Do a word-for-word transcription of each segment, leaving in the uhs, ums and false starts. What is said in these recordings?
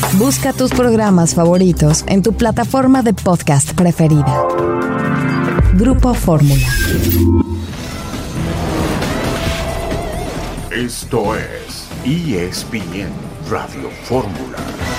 Busca tus programas favoritos en tu plataforma de podcast preferida. Grupo Fórmula. Esto es E S P N Radio Fórmula.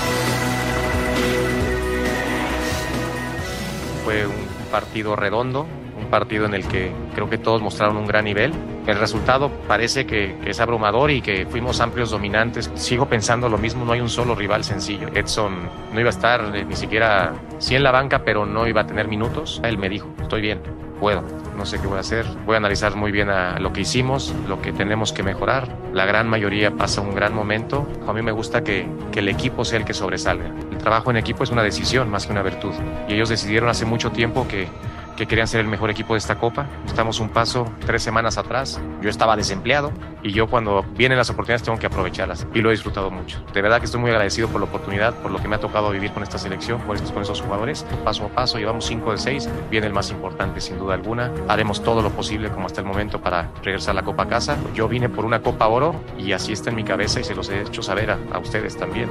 Fue un partido redondo, un partido en el que creo que todos mostraron un gran nivel. El resultado parece que, que es abrumador y que fuimos amplios dominantes. Sigo pensando lo mismo, no hay un solo rival sencillo. Edson no iba a estar eh, ni siquiera sí en la banca, pero no iba a tener minutos. Él me dijo, estoy bien, puedo, no sé qué voy a hacer. Voy a analizar muy bien a lo que hicimos, lo que tenemos que mejorar. La gran mayoría pasa un gran momento. A mí me gusta que, que el equipo sea el que sobresalga. El trabajo en equipo es una decisión más que una virtud. Y ellos decidieron hace mucho tiempo que que querían ser el mejor equipo de esta Copa. Estamos un paso, tres semanas atrás. Yo estaba desempleado y yo cuando vienen las oportunidades tengo que aprovecharlas y lo he disfrutado mucho. De verdad que estoy muy agradecido por la oportunidad, por lo que me ha tocado vivir con esta selección, por estos, con esos jugadores. Paso a paso, llevamos cinco de seis. Viene el más importante sin duda alguna. Haremos todo lo posible como hasta el momento para regresar la Copa a casa. Yo vine por una Copa Oro y así está en mi cabeza y se los he hecho saber a, a ustedes también.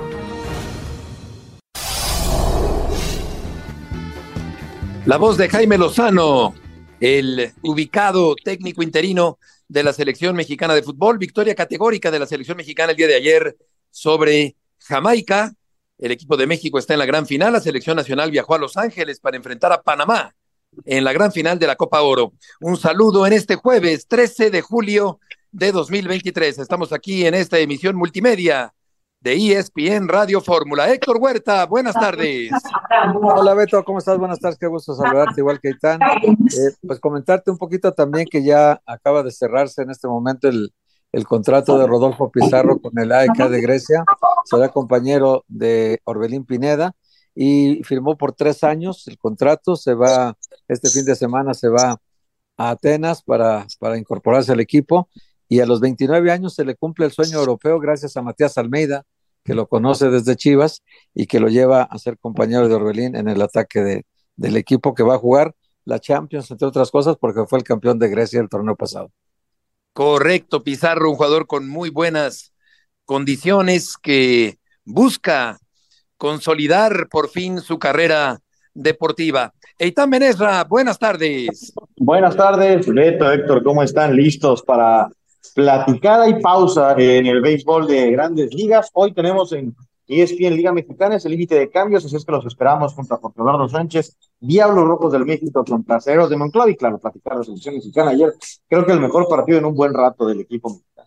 La voz de Jaime Lozano, el ubicado técnico interino de la selección mexicana de fútbol. Victoria categórica de la selección mexicana el día de ayer sobre Jamaica. El equipo de México está en la gran final. La selección nacional viajó a Los Ángeles para enfrentar a Panamá en la gran final de la Copa Oro. Un saludo en este jueves trece de julio de dos mil veintitrés. Estamos aquí en esta emisión multimedia de E S P N Radio Fórmula. Héctor Huerta, buenas tardes. Hola Beto, ¿cómo estás? Buenas tardes, qué gusto saludarte, igual que Itán. Eh, pues comentarte un poquito también que ya acaba de cerrarse en este momento el, el contrato de Rodolfo Pizarro con el A E K de Grecia. Será compañero de Orbelín Pineda y firmó por tres años el contrato. Se va, este fin de semana se va a Atenas para, para incorporarse al equipo y a los veintinueve años se le cumple el sueño europeo gracias a Matías Almeida, que lo conoce desde Chivas y que lo lleva a ser compañero de Orbelín en el ataque de, del equipo que va a jugar la Champions, entre otras cosas, porque fue el campeón de Grecia el torneo pasado. Correcto, Pizarro, un jugador con muy buenas condiciones que busca consolidar por fin su carrera deportiva. Eitan Benesra, buenas tardes. Buenas tardes, Beto, Héctor, ¿cómo están? ¿Listos para platicada y pausa en el béisbol de Grandes Ligas? Hoy tenemos en E S P N Liga Mexicana el límite de cambios, así es que los esperamos contra Jorge Eduardo Sánchez, Diablos Rojos del México contra Acereros de Monclova y claro, platicar la selección mexicana ayer. Creo que el mejor partido en un buen rato del equipo mexicano.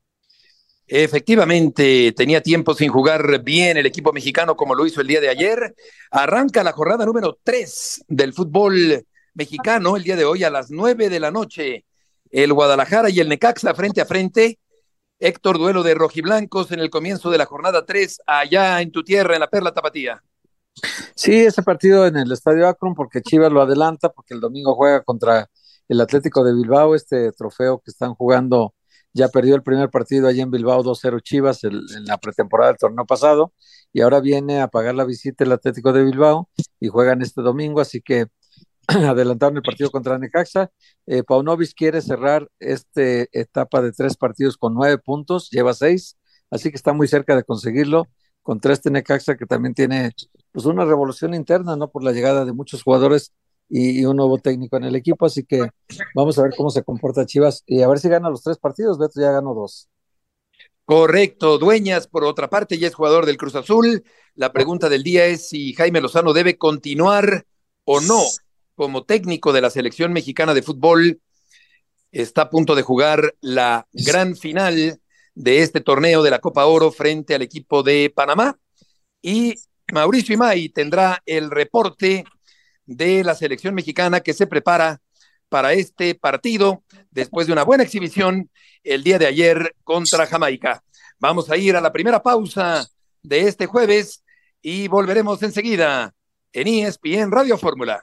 Efectivamente, tenía tiempo sin jugar bien el equipo mexicano como lo hizo el día de ayer. Arranca la jornada número tres del fútbol mexicano el día de hoy a las nueve de la noche. El Guadalajara y el Necaxa frente a frente. Héctor, duelo de rojiblancos en el comienzo de la jornada tres, allá en tu tierra, en la Perla Tapatía. Sí, ese partido en el Estadio Akron, porque Chivas lo adelanta, porque el domingo juega contra el Atlético de Bilbao, este trofeo que están jugando, ya perdió el primer partido allí en Bilbao, dos cero Chivas el, en la pretemporada del torneo pasado, y ahora viene a pagar la visita el Atlético de Bilbao, y juegan este domingo, así que adelantaron el partido contra Necaxa. eh, Paunovic quiere cerrar esta etapa de tres partidos con nueve puntos, lleva seis, así que está muy cerca de conseguirlo contra este Necaxa que también tiene pues una revolución interna, ¿no? Por la llegada de muchos jugadores y, y un nuevo técnico en el equipo, así que vamos a ver cómo se comporta Chivas y a ver si gana los tres partidos. Beto ya ganó dos. Correcto. Dueñas, por otra parte, ya es jugador del Cruz Azul. La pregunta del día es si Jaime Lozano debe continuar o no como técnico de la selección mexicana de fútbol. Está a punto de jugar la gran final de este torneo de la Copa Oro frente al equipo de Panamá. Y Mauricio Imay tendrá el reporte de la selección mexicana que se prepara para este partido después de una buena exhibición el día de ayer contra Jamaica. Vamos a ir a la primera pausa de este jueves y volveremos enseguida en E S P N Radio Fórmula.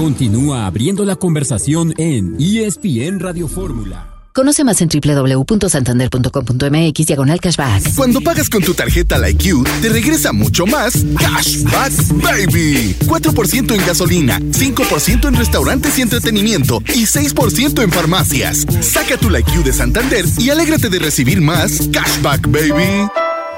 Continúa abriendo la conversación en E S P N Radio Fórmula. Conoce más en doble u doble u doble u punto santander punto com punto m x diagonal cashback. Cuando pagas con tu tarjeta Like You, te regresa mucho más Cashback Baby. cuatro por ciento en gasolina, cinco por ciento en restaurantes y entretenimiento y seis por ciento en farmacias. Saca tu Like You de Santander y alégrate de recibir más Cashback Baby.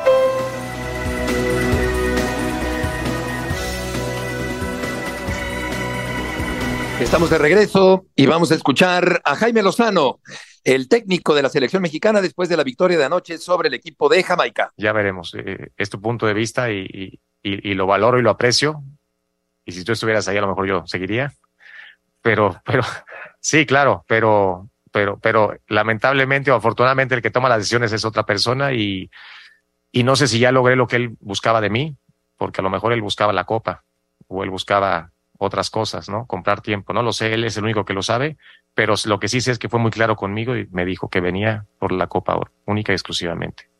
Estamos de regreso y vamos a escuchar a Jaime Lozano, el técnico de la selección mexicana después de la victoria de anoche sobre el equipo de Jamaica. Ya veremos, eh, es tu punto de vista y, y, y lo valoro y lo aprecio. Y si tú estuvieras ahí, a lo mejor yo seguiría. Pero, pero, sí, claro, pero, pero, pero lamentablemente o afortunadamente el que toma las decisiones es otra persona y, y no sé si ya logré lo que él buscaba de mí, porque a lo mejor él buscaba la copa o él buscaba otras cosas, ¿no? Comprar tiempo, no lo sé, él es el único que lo sabe, pero lo que sí sé es que fue muy claro conmigo y me dijo que venía por la Copa Oro, única y exclusivamente.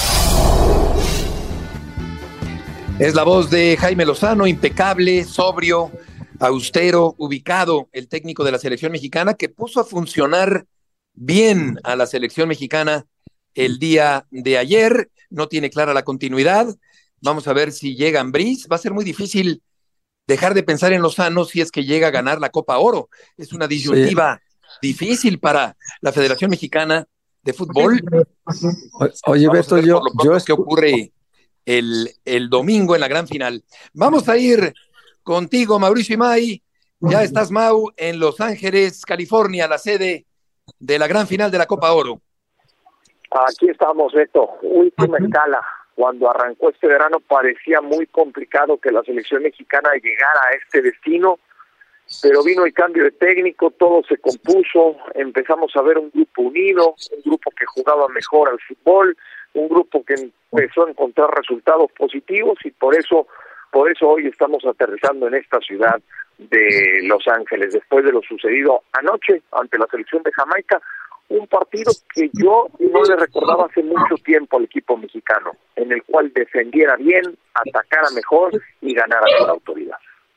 Es la voz de Jaime Lozano, impecable, sobrio, austero, ubicado, el técnico de la selección mexicana que puso a funcionar bien a la selección mexicana el día de ayer. No tiene clara la continuidad. Vamos a ver si llega Ambriz. Va a ser muy difícil dejar de pensar en Lozano si es que llega a ganar la Copa Oro. Es una disyuntiva sí. difícil para la Federación Mexicana de Fútbol. O, oye, Beto, yo... yo es que ocurre el, el domingo en la gran final. Vamos a ir contigo, Mauricio Imay. Ya estás, Mau, en Los Ángeles, California, la sede de la gran final de la Copa Oro. Aquí estamos, Beto. Última escala. Cuando arrancó este verano parecía muy complicado que la selección mexicana llegara a este destino, pero vino el cambio de técnico, todo se compuso, empezamos a ver un grupo unido, un grupo que jugaba mejor al fútbol, un grupo que empezó a encontrar resultados positivos y por eso, por eso hoy estamos aterrizando en esta ciudad de Los Ángeles, después de lo sucedido anoche ante la selección de Jamaica. Un partido que yo no le recordaba hace mucho tiempo al equipo mexicano, en el cual defendiera bien, atacara mejor y ganara con autoridad.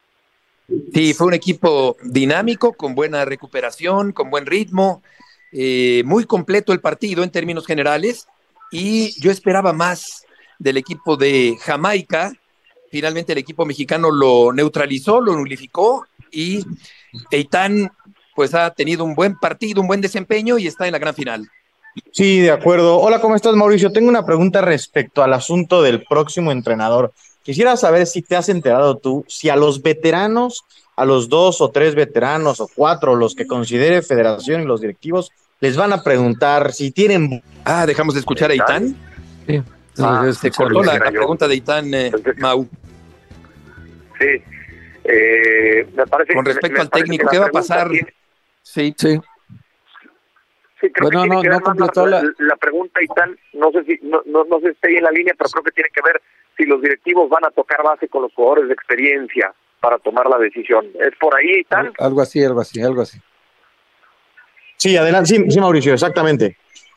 Sí, fue un equipo dinámico, con buena recuperación, con buen ritmo, eh, muy completo el partido en términos generales, y yo esperaba más del equipo de Jamaica. Finalmente el equipo mexicano lo neutralizó, lo nulificó, y Eitan pues ha tenido un buen partido, un buen desempeño y está en la gran final. Sí, de acuerdo. Hola, ¿cómo estás, Mauricio? Tengo una pregunta respecto al asunto del próximo entrenador. Quisiera saber si te has enterado tú, si a los veteranos, a los dos o tres veteranos o cuatro, los que considere Federación y los directivos, les van a preguntar si tienen... Ah, dejamos de escuchar a Eitan. Sí. Ah, se cortó la, la pregunta de Eitan, eh, Mau. Sí. Eh, me parece Con respecto me, me al técnico, ¿qué va a pasar? Tiene... Sí, sí. Sí, creo bueno, que tiene no, que no ver completó la, la... la pregunta y tan, no sé si, no, no, no sé si está ahí en la línea, pero creo que tiene que ver si los directivos van a tocar base con los jugadores de experiencia para tomar la decisión. ¿Es por ahí, tan? Algo así, algo así, algo así. Sí, adelante, sí, sí, Mauricio, exactamente.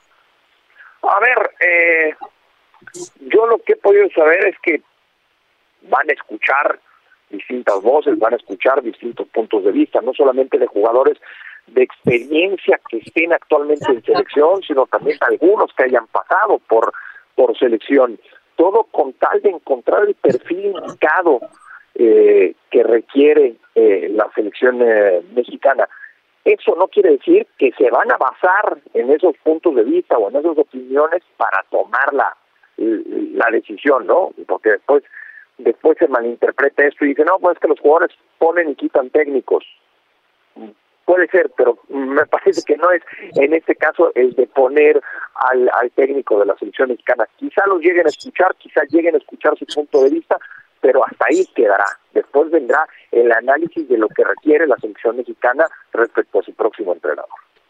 A ver, eh, yo lo que he podido saber es que van a escuchar distintas voces, van a escuchar distintos puntos de vista, no solamente de jugadores de experiencia que estén actualmente en selección, sino también algunos que hayan pasado por, por selección, todo con tal de encontrar el perfil indicado eh, que requiere eh, la selección eh, mexicana. Eso no quiere decir que se van a basar en esos puntos de vista o en esas opiniones para tomar la, la decisión, ¿no? Porque después después se malinterpreta esto y dice, no, pues es que los jugadores ponen y quitan técnicos. Puede ser, pero me parece que no es en este caso el de poner al, al técnico de la selección mexicana. Quizá los lleguen a escuchar, quizá lleguen a escuchar su punto de vista, pero hasta ahí quedará. Después vendrá el análisis de lo que requiere la selección mexicana respecto a su próximo entrenador.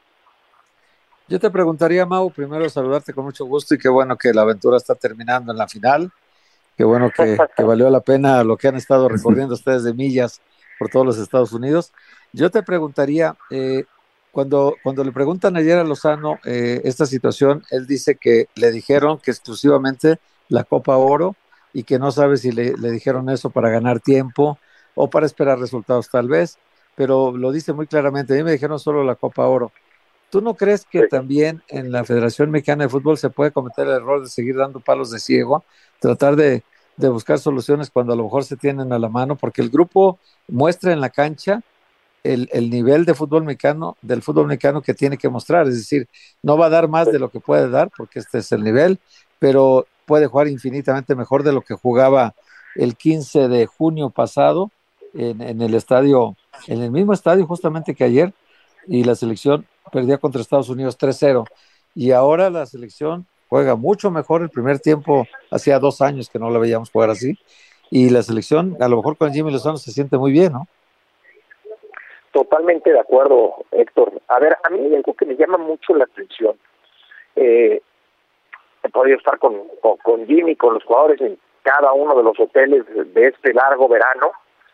Yo te preguntaría, Mau, primero saludarte con mucho gusto y qué bueno que la aventura está terminando en la final. Qué bueno que, que valió la pena lo que han estado recorriendo ustedes de millas por todos los Estados Unidos. Yo te preguntaría, eh, cuando, cuando le preguntan ayer a Lozano eh, esta situación, él dice que le dijeron que exclusivamente la Copa Oro y que no sabe si le, le dijeron eso para ganar tiempo o para esperar resultados tal vez, pero lo dice muy claramente. A mí me dijeron solo la Copa Oro. ¿Tú no crees que sí. también en la Federación Mexicana de Fútbol se puede cometer el error de seguir dando palos de ciego, tratar de, de buscar soluciones cuando a lo mejor se tienen a la mano? Porque el grupo muestra en la cancha el, el nivel de fútbol mexicano, del fútbol mexicano que tiene que mostrar. Es decir, no va a dar más de lo que puede dar, porque este es el nivel, pero puede jugar infinitamente mejor de lo que jugaba el quince de junio pasado en, en el estadio, en el mismo estadio justamente que ayer, y la selección perdía contra Estados Unidos tres cero, y ahora la selección juega mucho mejor. El primer tiempo hacía dos años que no la veíamos jugar así, y la selección a lo mejor con Jimmy Lozano se siente muy bien, ¿no? Totalmente de acuerdo, Héctor. A ver, a mí hay algo que me llama mucho la atención. Eh, he podido estar con, con, con Jimmy, con los jugadores en cada uno de los hoteles de este largo verano,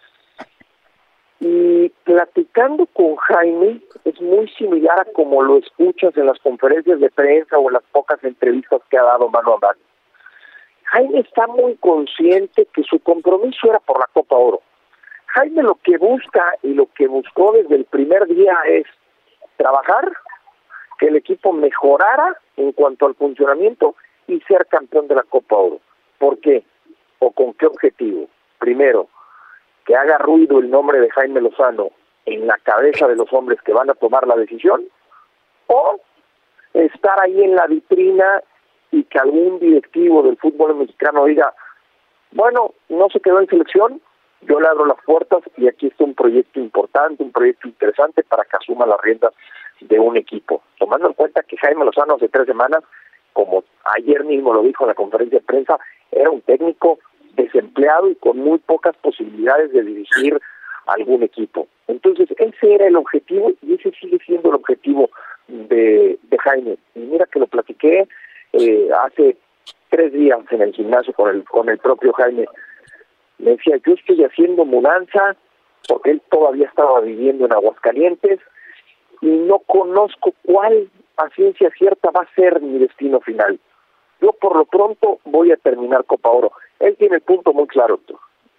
y platicando con Jaime es muy similar a como lo escuchas en las conferencias de prensa o en las pocas entrevistas que ha dado mano a mano. Jaime está muy consciente que su compromiso era por la Copa Oro. Jaime lo que busca y lo que buscó desde el primer día es trabajar, que el equipo mejorara en cuanto al funcionamiento y ser campeón de la Copa Oro. ¿Por qué? ¿O con qué objetivo? Primero, que haga ruido el nombre de Jaime Lozano en la cabeza de los hombres que van a tomar la decisión, o estar ahí en la vitrina y que algún directivo del fútbol mexicano diga, bueno, no se quedó en selección, yo le abro las puertas y aquí está un proyecto importante, un proyecto interesante para que asuma las riendas de un equipo. Tomando en cuenta que Jaime Lozano hace tres semanas, como ayer mismo lo dijo en la conferencia de prensa, era un técnico desempleado y con muy pocas posibilidades de dirigir algún equipo. Entonces, ese era el objetivo y ese sigue siendo el objetivo de, de Jaime. Y mira que lo platiqué eh, hace tres días en el gimnasio con el, con el propio Jaime. Me decía, yo estoy haciendo mudanza, porque él todavía estaba viviendo en Aguascalientes, y no conozco cuál a ciencia cierta va a ser mi destino final. Yo por lo pronto voy a terminar Copa Oro. Él tiene el punto muy claro, doctor.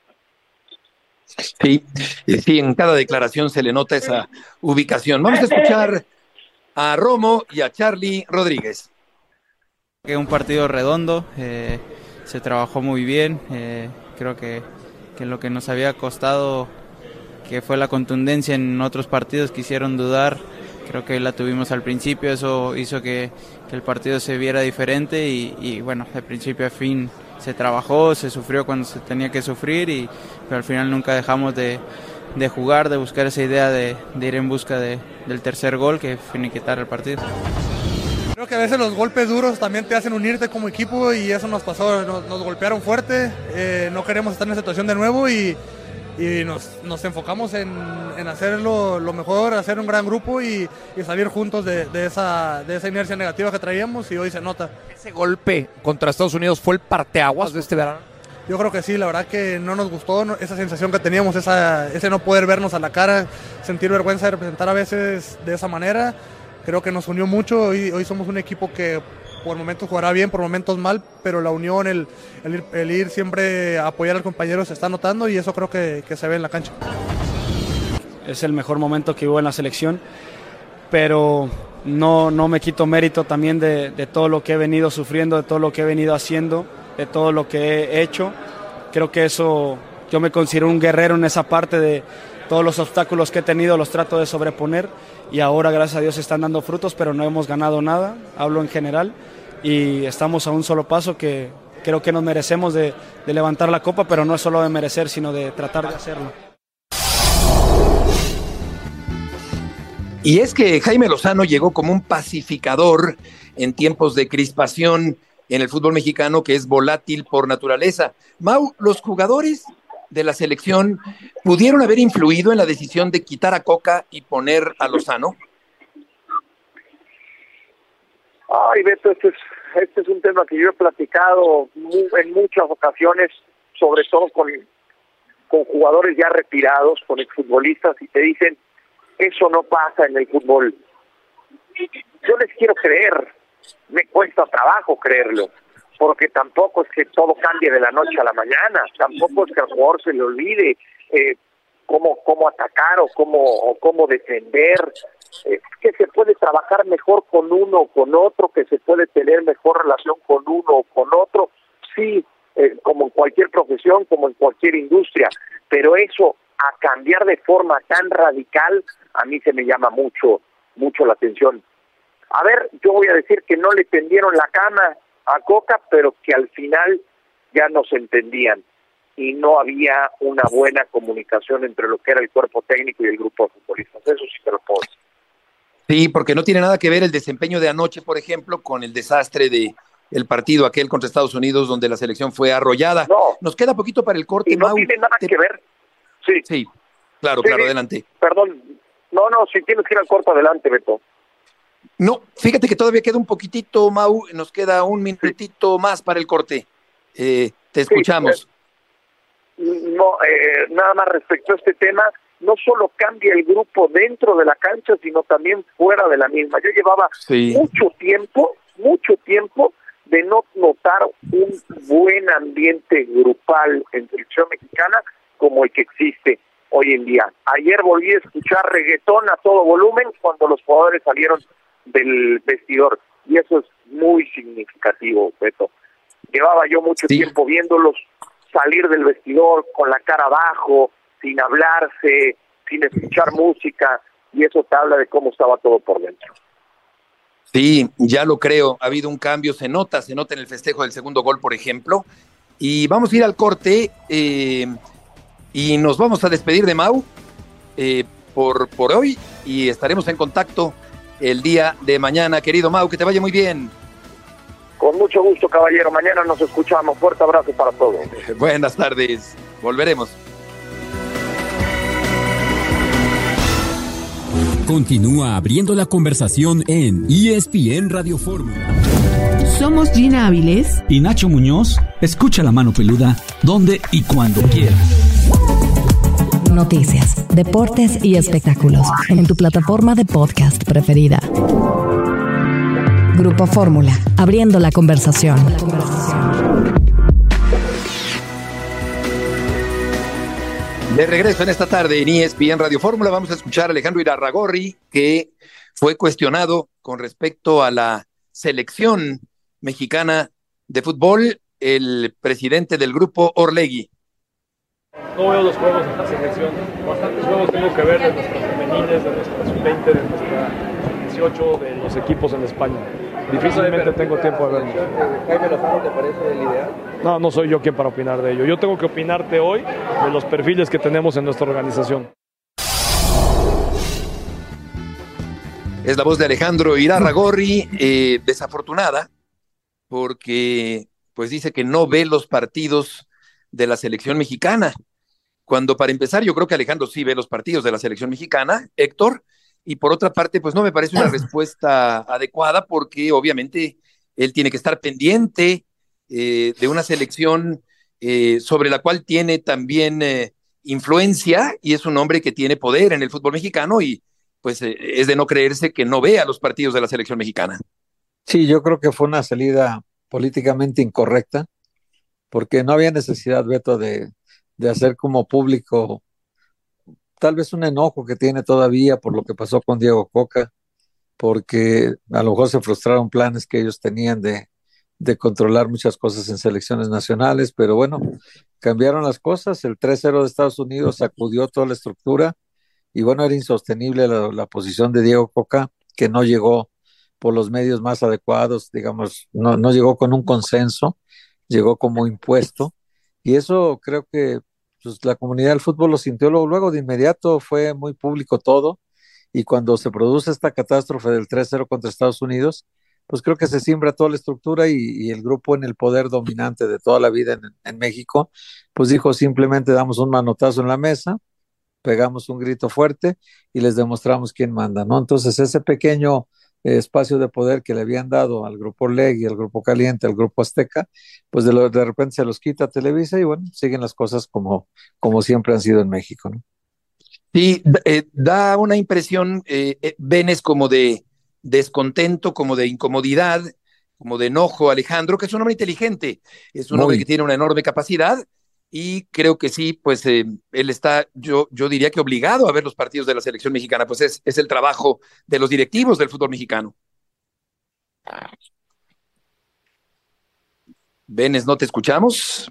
Sí, sí, en cada declaración se le nota esa ubicación. Vamos a escuchar a Romo y a Charlie Rodríguez. Que un partido redondo, eh, se trabajó muy bien, eh, creo que, que lo que nos había costado, que fue la contundencia en otros partidos que hicieron dudar, creo que la tuvimos al principio, eso hizo que, que el partido se viera diferente y, y bueno, de principio a fin se trabajó, se sufrió cuando se tenía que sufrir, y pero al final nunca dejamos de, de jugar, de buscar esa idea de, de ir en busca de, del tercer gol que finiquitar el partido. Creo que a veces los golpes duros también te hacen unirte como equipo y eso nos pasó, nos, nos golpearon fuerte, eh, no queremos estar en esa situación de nuevo y, y nos, nos enfocamos en, en hacerlo lo mejor, hacer un gran grupo y, y salir juntos de, de, esa, de esa inercia negativa que traíamos, y hoy se nota. ¿Ese golpe contra Estados Unidos fue el parteaguas de este verano? Yo creo que sí, la verdad que no nos gustó no, esa sensación que teníamos, esa, ese no poder vernos a la cara, sentir vergüenza de representar a veces de esa manera. Creo que nos unió mucho. Hoy, hoy somos un equipo que por momentos jugará bien, por momentos mal, pero la unión, el, el, ir, el ir siempre a apoyar al compañero se está notando, y eso creo que, que se ve en la cancha. Es el mejor momento que hubo en la selección, pero no, no me quito mérito también de, de todo lo que he venido sufriendo, de todo lo que he venido haciendo, de todo lo que he hecho. Creo que eso, yo me considero un guerrero en esa parte de todos los obstáculos que he tenido, los trato de sobreponer, y ahora gracias a Dios están dando frutos, pero no hemos ganado nada, hablo en general, y estamos a un solo paso que creo que nos merecemos de, de levantar la copa, pero no es solo de merecer, sino de tratar de hacerlo. Y es que Jaime Lozano llegó como un pacificador en tiempos de crispación en el fútbol mexicano, que es volátil por naturaleza. Mau, los jugadores de la selección pudieron haber influido en la decisión de quitar a Coca y poner a Lozano. Ay, Beto, este es, este es un tema que yo he platicado muy, en muchas ocasiones, sobre todo con, con jugadores ya retirados, con exfutbolistas, y te dicen, eso no pasa en el fútbol. Yo les quiero creer, me cuesta trabajo creerlo, porque tampoco es que todo cambie de la noche a la mañana, tampoco es que al jugador se le olvide. Eh, cómo, cómo atacar o cómo, o cómo defender, eh, que se puede trabajar mejor con uno o con otro, que se puede tener mejor relación con uno o con otro, sí, eh, como en cualquier profesión, como en cualquier industria, pero eso a cambiar de forma tan radical, a mí se me llama mucho, mucho la atención. A ver, yo voy a decir que no le tendieron la cama a Coca, pero que al final ya no se entendían y no había una buena comunicación entre lo que era el cuerpo técnico y el grupo de futbolistas. Eso sí te lo puedo decir. Sí, porque no tiene nada que ver el desempeño de anoche, por ejemplo, con el desastre de el partido aquel contra Estados Unidos, donde la selección fue arrollada. No. Nos queda poquito para el corte, Y no Mau. tiene nada Te- que ver. Sí. Sí, claro, Sí, claro, adelante. Perdón. No, no, si tienes que ir al corto, adelante, Beto. No, fíjate que todavía queda un poquitito, Mau, nos queda un minutito más para el corte. Eh, te escuchamos. No, eh, nada más respecto a este tema, no solo cambia el grupo dentro de la cancha, sino también fuera de la misma. Yo llevaba Sí. mucho tiempo, mucho tiempo de no notar un buen ambiente grupal en selección mexicana como el que existe hoy en día. Ayer volví a escuchar reggaetón a todo volumen cuando los jugadores salieron del vestidor, y eso es muy significativo, Beto. Llevaba yo mucho Sí. tiempo viéndolos salir del vestidor con la cara abajo, sin hablarse, sin escuchar música, y eso te habla de cómo estaba todo por dentro. Sí, ya lo creo. Ha habido un cambio, se nota, se nota en el festejo del segundo gol, por ejemplo. Y vamos a ir al corte eh, y nos vamos a despedir de Mau eh, por, por hoy y estaremos en contacto el día de mañana. Querido Mau, que te vaya muy bien. Con mucho gusto, caballero. Mañana nos escuchamos. Fuerte abrazo para todos. Buenas tardes. Volveremos. Continúa abriendo la conversación en E S P N Radio Fórmula. Somos Gina Áviles y Nacho Muñoz. Escucha La Mano Peluda donde y cuando quieras. Noticias, deportes y espectáculos en tu plataforma de podcast preferida. Grupo Fórmula, abriendo la conversación. De regreso en esta tarde en E S P N Radio Fórmula, vamos a escuchar a Alejandro Irarrágorri, que fue cuestionado con respecto a la selección mexicana de fútbol, el presidente del grupo Orlegui. No veo los juegos de esta selección, bastantes juegos tengo que ver de nuestras femeniles, de nuestra sub veinte, de nuestra sub dieciocho, de los equipos en España. Difícilmente tengo tiempo de verlos. ¿Jaime Lozano te parece el ideal? No, no soy yo quien para opinar de ello. Yo tengo que opinarte hoy de los perfiles que tenemos en nuestra organización. Es la voz de Alejandro Irarrágorri, eh, desafortunada, porque pues dice que no ve los partidos de la selección mexicana. Cuando para empezar yo creo que Alejandro sí ve los partidos de la selección mexicana, Héctor, y por otra parte pues no me parece una respuesta adecuada porque obviamente él tiene que estar pendiente eh, de una selección eh, sobre la cual tiene también eh, influencia y es un hombre que tiene poder en el fútbol mexicano y pues eh, es de no creerse que no vea los partidos de la selección mexicana. Sí, yo creo que fue una salida políticamente incorrecta, porque no había necesidad, Beto, de, de hacer como público tal vez un enojo que tiene todavía por lo que pasó con Diego Coca, porque a lo mejor se frustraron planes que ellos tenían de, de controlar muchas cosas en selecciones nacionales, pero bueno, cambiaron las cosas, el tres cero de Estados Unidos sacudió toda la estructura y bueno, era insostenible la, la posición de Diego Coca, que no llegó por los medios más adecuados, digamos, no, no llegó con un consenso, llegó como impuesto, y eso creo que pues, la comunidad del fútbol lo sintió luego, luego de inmediato, fue muy público todo, y cuando se produce esta catástrofe del tres cero contra Estados Unidos, pues creo que se siembra toda la estructura y, y el grupo en el poder dominante de toda la vida en, en México, pues dijo simplemente damos un manotazo en la mesa, pegamos un grito fuerte y les demostramos quién manda, ¿no? Entonces ese pequeño espacio de poder que le habían dado al Grupo Orlegui, al Grupo Caliente, al Grupo Azteca, pues de, lo, de repente se los quita Televisa y bueno, siguen las cosas como, como siempre han sido en México, ¿no? Sí, eh, da una impresión, eh, eh, Benes, como de descontento, como de incomodidad, como de enojo, Alejandro, que es un hombre inteligente, es un Muy. hombre que tiene una enorme capacidad y creo que sí, pues eh, él está, yo, yo diría que obligado a ver los partidos de la selección mexicana, pues es, es el trabajo de los directivos del fútbol mexicano. Benes, no te escuchamos.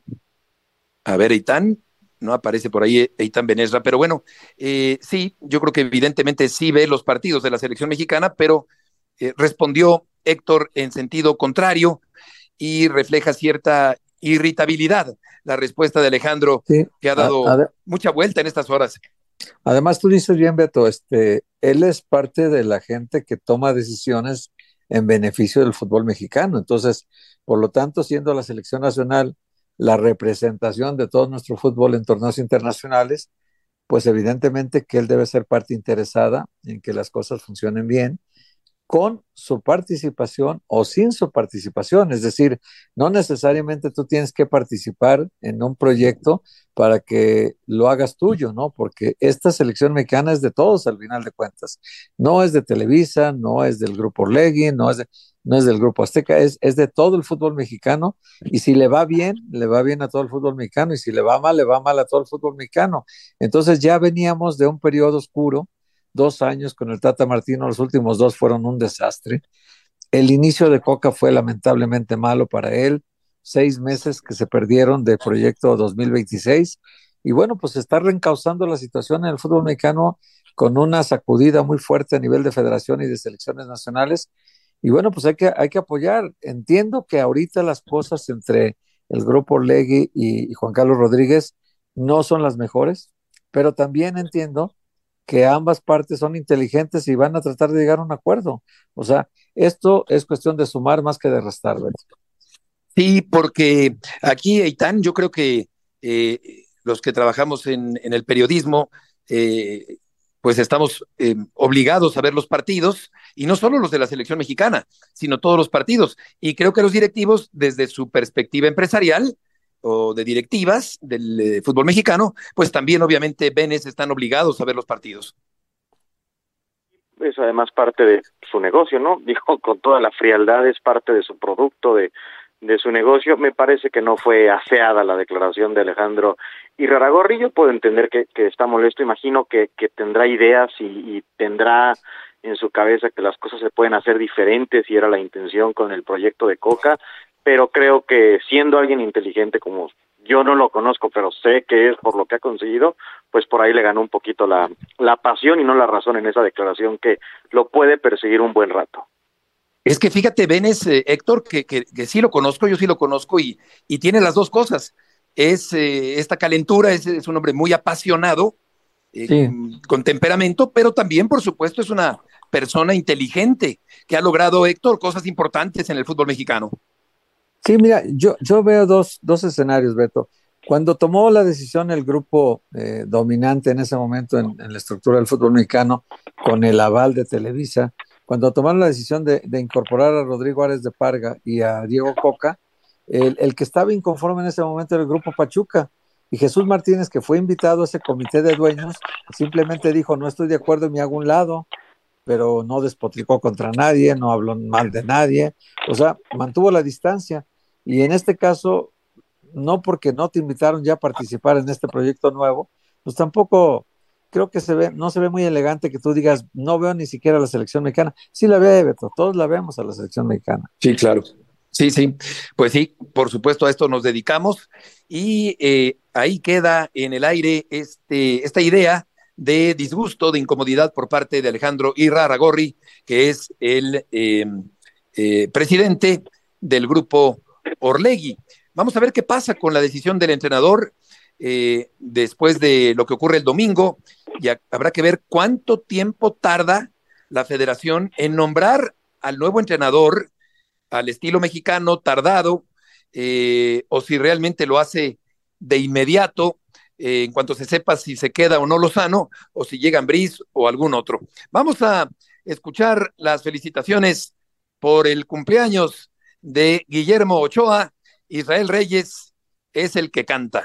A ver, Eitan, no aparece por ahí Eitan Benesra, pero bueno, eh, sí, yo creo que evidentemente sí ve los partidos de la selección mexicana, pero eh, respondió Héctor en sentido contrario y refleja cierta irritabilidad la respuesta de Alejandro, sí, que ha dado a, a, mucha vuelta en estas horas. Además, tú dices bien, Beto, este, él es parte de la gente que toma decisiones en beneficio del fútbol mexicano. Entonces, por lo tanto, siendo la selección nacional la representación de todo nuestro fútbol en torneos internacionales, pues evidentemente que él debe ser parte interesada en que las cosas funcionen bien, con su participación o sin su participación. Es decir, no necesariamente tú tienes que participar en un proyecto para que lo hagas tuyo, ¿no? Porque esta selección mexicana es de todos al final de cuentas. No es de Televisa, no es del Grupo Orlegui, no es, de, no es del Grupo Azteca, es, es de todo el fútbol mexicano, y si le va bien, le va bien a todo el fútbol mexicano, y si le va mal, le va mal a todo el fútbol mexicano. Entonces ya veníamos de un periodo oscuro, dos años con el Tata Martino, los últimos dos fueron un desastre. El inicio de Coca fue lamentablemente malo para él, seis meses que se perdieron de proyecto dos mil veintiséis, y bueno, pues se está reencauzando la situación en el fútbol mexicano con una sacudida muy fuerte a nivel de federación y de selecciones nacionales, y bueno, pues hay que, hay que apoyar. Entiendo que ahorita las cosas entre el Grupo Orlegui y, y Juan Carlos Rodríguez no son las mejores, pero también entiendo que ambas partes son inteligentes y van a tratar de llegar a un acuerdo. O sea, esto es cuestión de sumar más que de restar, ¿verdad? Sí, porque aquí, Eitan, yo creo que eh, los que trabajamos en, en el periodismo, eh, pues estamos eh, obligados a ver los partidos, y no solo los de la selección mexicana, sino todos los partidos. Y creo que los directivos, desde su perspectiva empresarial, o de directivas del eh, fútbol mexicano, pues también obviamente Benes están obligados a ver los partidos. Es además parte de su negocio, ¿no? Dijo con toda la frialdad, es parte de su producto, de, de su negocio. Me parece que no fue aseada la declaración de Alejandro Irarrágorri. Yo puedo entender que, que está molesto, imagino que, que tendrá ideas y, y tendrá en su cabeza que las cosas se pueden hacer diferentes, y era la intención con el proyecto de Coca, pero creo que siendo alguien inteligente, como yo no lo conozco, pero sé que es por lo que ha conseguido, pues por ahí le ganó un poquito la, la pasión y no la razón en esa declaración que lo puede perseguir un buen rato. Es que fíjate, Benes, eh, Héctor, que, que, que sí lo conozco, yo sí lo conozco, y, y tiene las dos cosas. Es eh, esta calentura, es, es un hombre muy apasionado, eh, sí. con temperamento, pero también, por supuesto, es una persona inteligente que ha logrado, Héctor, cosas importantes en el fútbol mexicano. Sí, mira, yo, yo veo dos, dos escenarios, Beto. Cuando tomó la decisión el grupo eh, dominante en ese momento en, en la estructura del fútbol mexicano, con el aval de Televisa, cuando tomaron la decisión de, de incorporar a Rodrigo Árez de Parga y a Diego Coca, el, el que estaba inconforme en ese momento era el grupo Pachuca, y Jesús Martínez, que fue invitado a ese comité de dueños, simplemente dijo, no estoy de acuerdo y me hago un lado, pero no despotricó contra nadie, no habló mal de nadie, o sea, mantuvo la distancia. Y en este caso, no porque no te invitaron ya a participar en este proyecto nuevo, pues tampoco creo que se ve, no se ve muy elegante que tú digas, no veo ni siquiera a la selección mexicana. Sí la ve, Beto, todos la vemos a la selección mexicana. Sí, claro. Sí, sí, pues sí, por supuesto a esto nos dedicamos, y eh, ahí queda en el aire este, esta idea de disgusto, de incomodidad por parte de Alejandro Irarrágorri, que es el eh, eh, presidente del grupo Orlegui. Vamos a ver qué pasa con la decisión del entrenador eh, después de lo que ocurre el domingo, y a, habrá que ver cuánto tiempo tarda la federación en nombrar al nuevo entrenador al estilo mexicano, tardado, eh, o si realmente lo hace de inmediato, eh, en cuanto se sepa si se queda o no Lozano, o si llega Ambriz o algún otro. Vamos a escuchar las felicitaciones por el cumpleaños de Guillermo Ochoa. Israel Reyes es el que canta.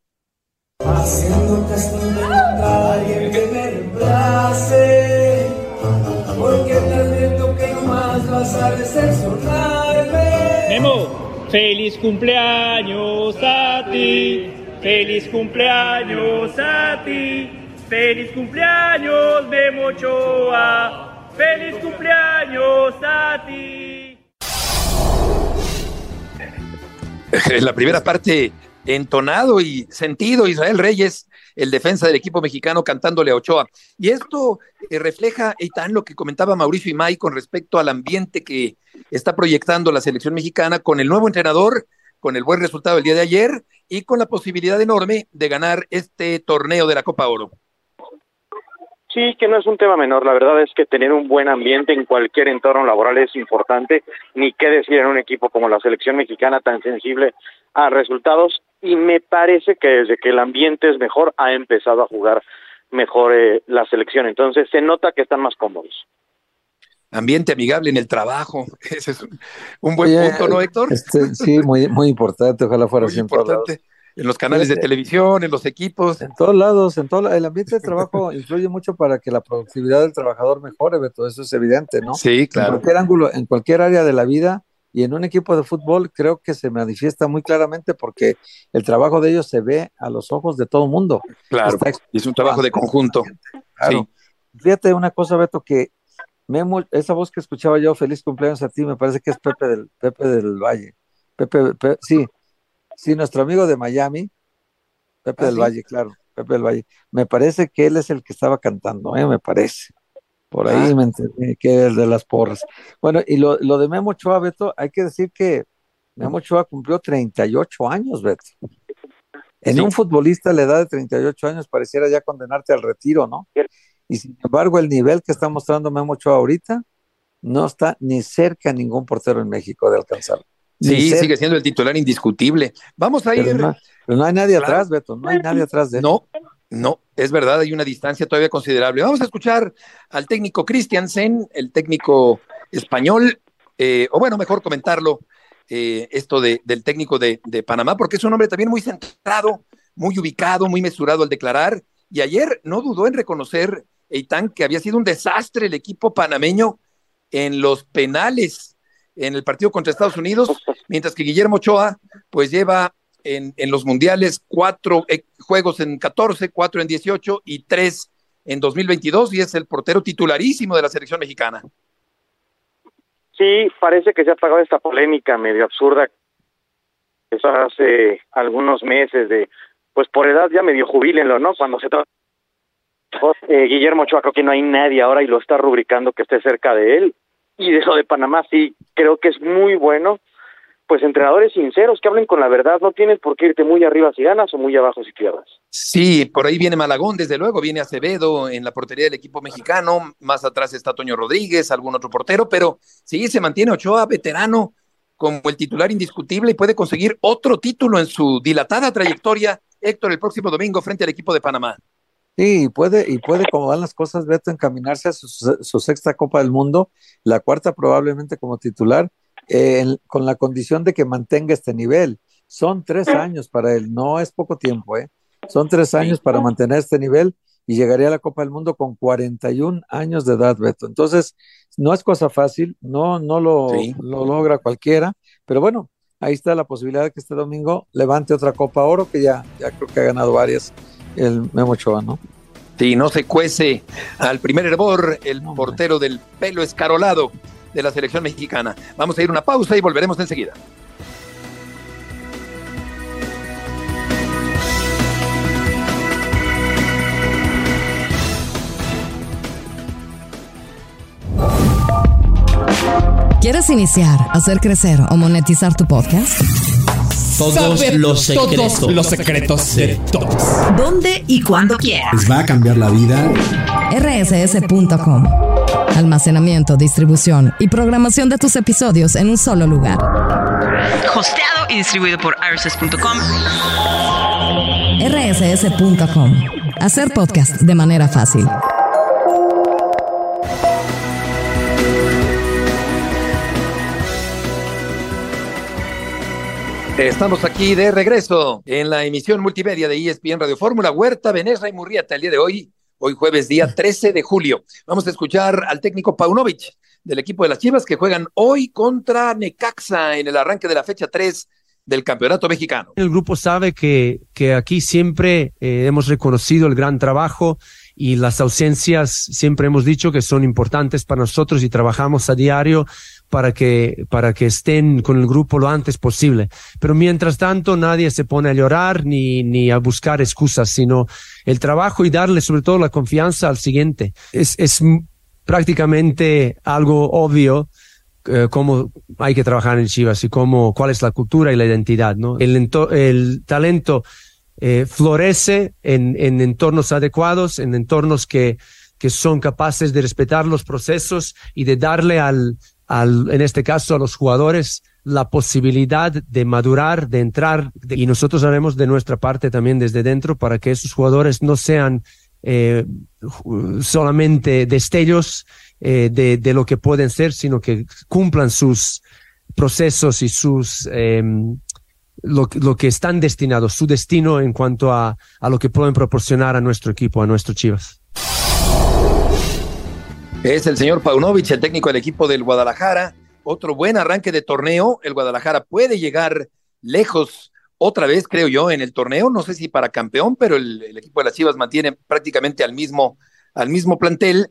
Haciendo casting a alguien que me reemplace, porque te advierto que no más vas a decepcionarme. Memo, feliz cumpleaños a ti, Feliz cumpleaños a ti, feliz cumpleaños Memo Ochoa, feliz cumpleaños a ti. En la primera parte, entonado y sentido, Israel Reyes, el defensa del equipo mexicano, cantándole a Ochoa. Y esto eh, refleja, Eitan, lo que comentaba Mauricio Imay con respecto al ambiente que está proyectando la selección mexicana con el nuevo entrenador, con el buen resultado del día de ayer y con la posibilidad enorme de ganar este torneo de la Copa Oro. Sí, que no es un tema menor. La verdad es que tener un buen ambiente en cualquier entorno laboral es importante, ni qué decir en un equipo como la selección mexicana tan sensible a resultados, y me parece que desde que el ambiente es mejor ha empezado a jugar mejor eh, la selección, entonces se nota que están más cómodos. Ambiente amigable en el trabajo, ese es un, un buen Oye, punto, ¿no, Héctor? Este, sí, muy, muy importante, ojalá fuera Muy así en todos lados. importante. En los canales de televisión, en los equipos. En todos lados, en todo el ambiente de trabajo influye mucho para que la productividad del trabajador mejore, Beto, eso es evidente, ¿no? Sí, claro. En cualquier ángulo, en cualquier área de la vida y en un equipo de fútbol creo que se manifiesta muy claramente porque el trabajo de ellos se ve a los ojos de todo el mundo. Claro, y es un trabajo de conjunto. Claro. Sí. Fíjate una cosa, Beto, que Memo, esa voz que escuchaba yo, feliz cumpleaños a ti, me parece que es Pepe del, Pepe del Valle. Pepe, Pepe sí, sí, nuestro amigo de Miami, Pepe ¿Ah, del sí? Valle, claro, Pepe del Valle. Me parece que él es el que estaba cantando, ¿eh? Me parece. Por ahí Ah. me enteré que es el de las porras. Bueno, y lo, lo de Memo Ochoa, Beto, hay que decir que Memo Ochoa cumplió treinta y ocho años, Beto. En Sí. un futbolista a la edad de treinta y ocho años pareciera ya condenarte al retiro, ¿no? Y sin embargo, el nivel que está mostrando Memo Ochoa ahorita no está ni cerca a ningún portero en México de alcanzarlo. Ni Sí, cerca. sigue siendo el titular indiscutible. Vamos a Pero ir. no, pero no hay nadie Claro. atrás, Beto, no hay nadie atrás de él. No, no, es verdad, hay una distancia todavía considerable. Vamos a escuchar al técnico Christiansen, el técnico español, eh, o bueno, mejor comentarlo, eh, esto de, del técnico de, de Panamá, porque es un hombre también muy centrado, muy ubicado, muy mesurado al declarar, y ayer no dudó en reconocer, Eitan, que había sido un desastre el equipo panameño en los penales en el partido contra Estados Unidos, mientras que Guillermo Ochoa pues lleva en, en los mundiales cuatro eh, juegos en catorce, cuatro en dieciocho y tres en dos mil veintidós, y es el portero titularísimo de la selección mexicana. Sí, parece que se ha apagado esta polémica medio absurda. Eso hace algunos meses de, pues por edad ya medio jubílenlo, ¿no? Cuando se trata eh, Guillermo Ochoa, creo que no hay nadie ahora y lo está rubricando que esté cerca de él. Y de lo de Panamá sí, creo que es muy bueno. Pues entrenadores sinceros que hablen con la verdad, no tienes por qué irte muy arriba si ganas o muy abajo si pierdas. Sí, por ahí viene Malagón, desde luego, viene Acevedo en la portería del equipo mexicano, más atrás está Toño Rodríguez, algún otro portero, pero sí, se mantiene Ochoa, veterano, como el titular indiscutible y puede conseguir otro título en su dilatada trayectoria, Héctor, el próximo domingo frente al equipo de Panamá. Sí, y puede, y puede, como van las cosas, Beto, encaminarse a su, su sexta Copa del Mundo, la cuarta probablemente como titular, eh, con la condición de que mantenga este nivel. Son tres años para él, no es poco tiempo, ¿eh? Son tres años para mantener este nivel y llegaría a la Copa del Mundo con cuarenta y un años de edad, Beto. Entonces, no es cosa fácil, no, no lo, sí. lo logra cualquiera, pero bueno, ahí está la posibilidad de que este domingo levante otra Copa Oro, que ya, ya creo que ha ganado varias, el Memo Ochoa, ¿no? Sí, no se cuece al primer hervor el no, portero del pelo escarolado de la selección mexicana. Vamos a ir a una pausa y volveremos enseguida. ¿Quieres iniciar, hacer crecer o monetizar tu podcast? Todos Saber los secretos. todos los secretos de todos. ¿Dónde y cuándo quieras? ¿Les va a cambiar la vida? R S S punto com. Almacenamiento, distribución y programación de tus episodios en un solo lugar. Hosteado y distribuido por R S S punto com. R S S punto com. Hacer podcast de manera fácil. Estamos aquí de regreso en la emisión multimedia de E S P N Radio Fórmula. Huerta, Benesra y Murrieta el día de hoy, hoy jueves día trece de julio. Vamos a escuchar al técnico Paunovic del equipo de las Chivas que juegan hoy contra Necaxa en el arranque de la fecha tres del campeonato mexicano. El grupo sabe que, que aquí siempre eh, hemos reconocido el gran trabajo y las ausencias siempre hemos dicho que son importantes para nosotros y trabajamos a diario para que, para que estén con el grupo lo antes posible. Pero mientras tanto nadie se pone a llorar ni, ni a buscar excusas, sino el trabajo y darle sobre todo la confianza al siguiente. Es, es prácticamente algo obvio Uh, cómo hay que trabajar en Chivas y cómo, cuál es la cultura y la identidad, ¿no? El, ento- el talento eh, florece en, en entornos adecuados, en entornos que, que son capaces de respetar los procesos y de darle al, al, en este caso a los jugadores, la posibilidad de madurar, de entrar, de, y nosotros haremos de nuestra parte también desde dentro para que esos jugadores no sean eh, solamente destellos Eh, de, de lo que pueden ser, sino que cumplan sus procesos y sus eh, lo, lo que están destinados, su destino en cuanto a, a lo que pueden proporcionar a nuestro equipo, a nuestro Chivas. Es el señor Paunovic, el técnico del equipo del Guadalajara. Otro buen arranque de torneo. El Guadalajara puede llegar lejos otra vez, creo yo, en el torneo. No sé si para campeón, pero el, el equipo de las Chivas mantiene prácticamente al mismo, al mismo plantel.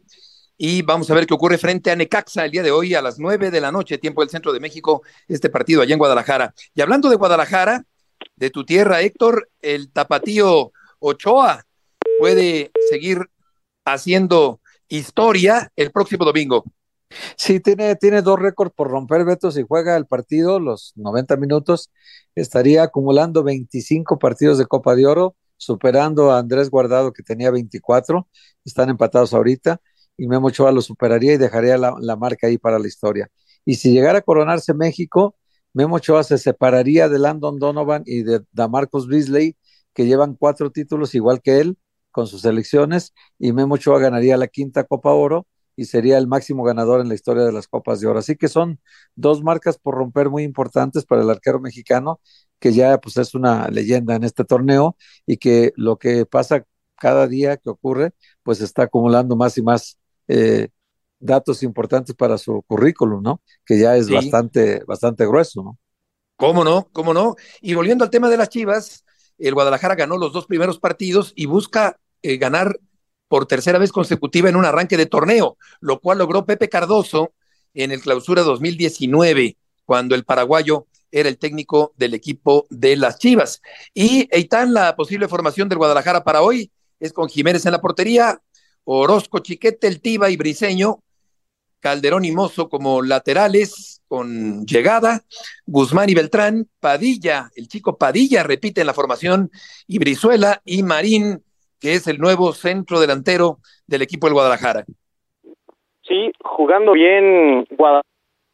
Y vamos a ver qué ocurre frente a Necaxa el día de hoy a las nueve de la noche, tiempo del centro de México, este partido allá en Guadalajara. Y hablando de Guadalajara, de tu tierra, Héctor, el tapatío Ochoa puede seguir haciendo historia el próximo domingo. Sí, tiene, tiene dos récords por romper, Beto. Si juega el partido, los noventa minutos, estaría acumulando veinticinco partidos de Copa de Oro, superando a Andrés Guardado, que tenía veinticuatro. Están empatados ahorita. Y Memo Ochoa lo superaría y dejaría la, la marca ahí para la historia. Y si llegara a coronarse México, Memo Ochoa se separaría de Landon Donovan y de Damarcus Beasley, que llevan cuatro títulos igual que él, con sus selecciones, y Memo Ochoa ganaría la quinta Copa Oro y sería el máximo ganador en la historia de las Copas de Oro. Así que son dos marcas por romper muy importantes para el arquero mexicano, que ya pues es una leyenda en este torneo, y que lo que pasa cada día que ocurre, pues está acumulando más y más Eh, datos importantes para su currículum, ¿no? Que ya es sí. bastante, bastante grueso, ¿no? ¿Cómo no? ¿Cómo no? Y volviendo al tema de las Chivas, el Guadalajara ganó los dos primeros partidos y busca eh, ganar por tercera vez consecutiva en un arranque de torneo, lo cual logró Pepe Cardoso en el Clausura dos mil diecinueve, cuando el paraguayo era el técnico del equipo de las Chivas. Y Eitan, la posible formación del Guadalajara para hoy es con Jiménez en la portería, Orozco, Chiquete, El Tiva y Briseño, Calderón y Mozo como laterales con llegada, Guzmán y Beltrán, Padilla, el chico Padilla repite en la formación, y Brizuela y Marín, que es el nuevo centro delantero del equipo del Guadalajara. Sí, jugando bien Guadalajara,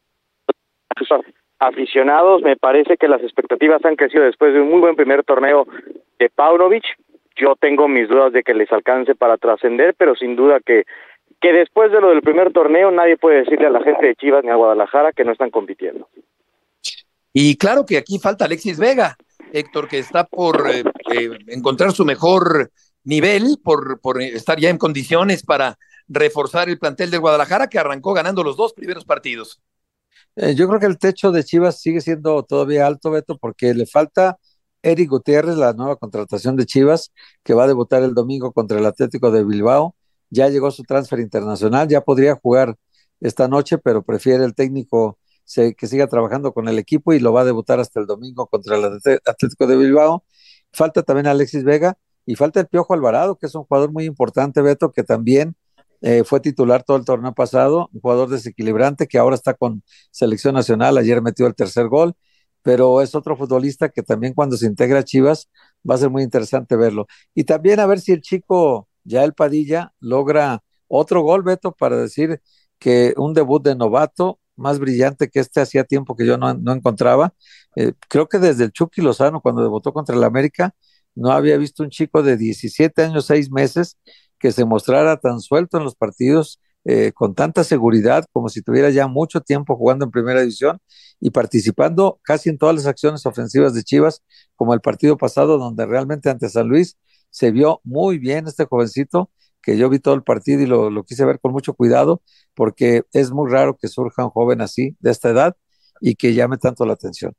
aficionados, me parece que las expectativas han crecido después de un muy buen primer torneo de Paunovic. Yo tengo mis dudas de que les alcance para trascender, pero sin duda que, que después de lo del primer torneo nadie puede decirle a la gente de Chivas ni a Guadalajara que no están compitiendo. Y claro que aquí falta Alexis Vega, Héctor, que está por eh, eh, encontrar su mejor nivel, por, por estar ya en condiciones para reforzar el plantel del Guadalajara, que arrancó ganando los dos primeros partidos. Eh, yo creo que el techo de Chivas sigue siendo todavía alto, Beto, porque le falta Eric Gutiérrez, la nueva contratación de Chivas, que va a debutar el domingo contra el Atlético de Bilbao. Ya llegó su transfer internacional, ya podría jugar esta noche, pero prefiere el técnico se, que siga trabajando con el equipo y lo va a debutar hasta el domingo contra el Atlético de Bilbao. Falta también Alexis Vega y falta el Piojo Alvarado, que es un jugador muy importante, Beto, que también eh, fue titular todo el torneo pasado, un jugador desequilibrante que ahora está con selección nacional, ayer metió el tercer gol, pero es otro futbolista que también cuando se integra a Chivas va a ser muy interesante verlo. Y también a ver si el chico Yael Padilla logra otro gol, Beto, para decir que un debut de novato más brillante que este hacía tiempo que yo no, no encontraba. Eh, creo que desde el Chucky Lozano, cuando debutó contra el América, no había visto un chico de diecisiete años, seis meses, que se mostrara tan suelto en los partidos, eh, con tanta seguridad, como si tuviera ya mucho tiempo jugando en primera división y participando casi en todas las acciones ofensivas de Chivas, como el partido pasado, donde realmente ante San Luis se vio muy bien este jovencito, que yo vi todo el partido y lo, lo quise ver con mucho cuidado, porque es muy raro que surja un joven así, de esta edad, y que llame tanto la atención.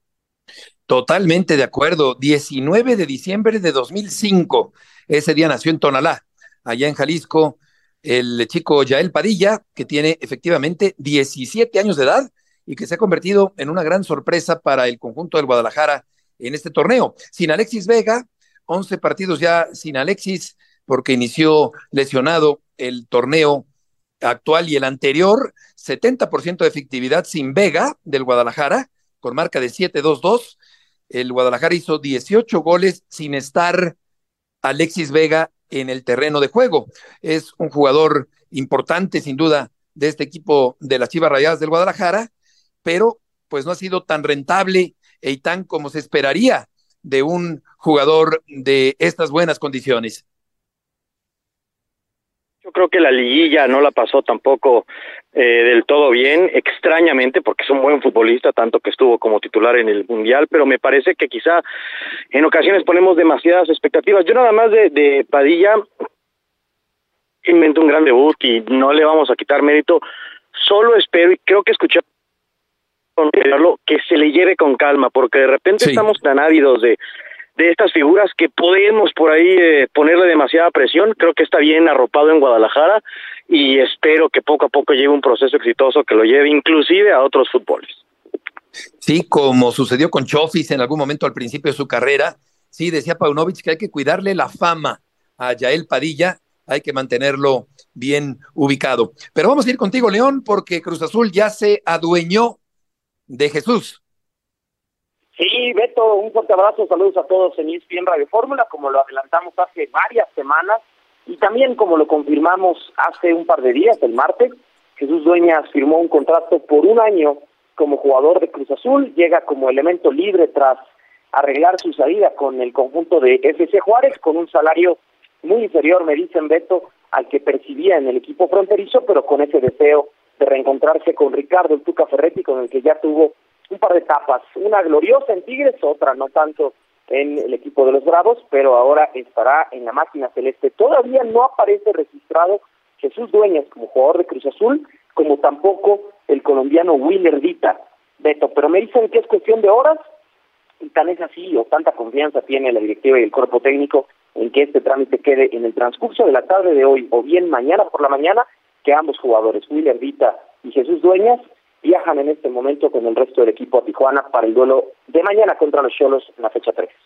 Totalmente de acuerdo. diecinueve de diciembre de dos mil cinco. Ese día nació en Tonalá, allá en Jalisco, el chico Yael Padilla, que tiene efectivamente diecisiete años de edad y que se ha convertido en una gran sorpresa para el conjunto del Guadalajara en este torneo. Sin Alexis Vega, once partidos ya sin Alexis, porque inició lesionado el torneo actual y el anterior, setenta por ciento de efectividad sin Vega del Guadalajara, con marca de siete dos dos. El Guadalajara hizo dieciocho goles sin estar Alexis Vega en el terreno de juego. Es un jugador importante, sin duda, de este equipo de las Chivas Rayadas del Guadalajara, pero pues no ha sido tan rentable y tan como se esperaría de un jugador de estas buenas condiciones. Yo creo que la liguilla no la pasó tampoco eh, del todo bien, extrañamente, porque es un buen futbolista, tanto que estuvo como titular en el Mundial, pero me parece que quizá en ocasiones ponemos demasiadas expectativas. Yo nada más de, de Padilla inventó un gran debut y no le vamos a quitar mérito, solo espero, y creo que escuché que se le lleve con calma, porque de repente sí. Estamos tan ávidos de de estas figuras que podemos por ahí eh, ponerle demasiada presión. Creo que está bien arropado en Guadalajara y espero que poco a poco llegue un proceso exitoso que lo lleve inclusive a otros fútboles. Sí, como sucedió con Chofis en algún momento al principio de su carrera, sí, decía Paunovic que hay que cuidarle la fama a Yael Padilla, hay que mantenerlo bien ubicado. Pero vamos a ir contigo, León, porque Cruz Azul ya se adueñó de Jesús. Sí, Beto, un fuerte abrazo, saludos a todos en E S P N Radio Fórmula, como lo adelantamos hace varias semanas y también como lo confirmamos hace un par de días, el martes, Jesús Dueñas firmó un contrato por un año como jugador de Cruz Azul, llega como elemento libre tras arreglar su salida con el conjunto de F C Juárez, con un salario muy inferior, me dicen, Beto, al que percibía en el equipo fronterizo, pero con ese deseo de reencontrarse con Ricardo el Tuca Ferretti, con el que ya tuvo un par de etapas, una gloriosa en Tigres, otra no tanto en el equipo de los Bravos, pero ahora estará en la máquina celeste. Todavía no aparece registrado Jesús Dueñas como jugador de Cruz Azul, como tampoco el colombiano Willer Dita, Beto, pero me dicen que es cuestión de horas, y tan es así, o tanta confianza tiene la directiva y el cuerpo técnico en que este trámite quede en el transcurso de la tarde de hoy, o bien mañana por la mañana, que ambos jugadores, Willer Dita y Jesús Dueñas, viajan en este momento con el resto del equipo a Tijuana para el duelo de mañana contra los Xolos en la fecha tres.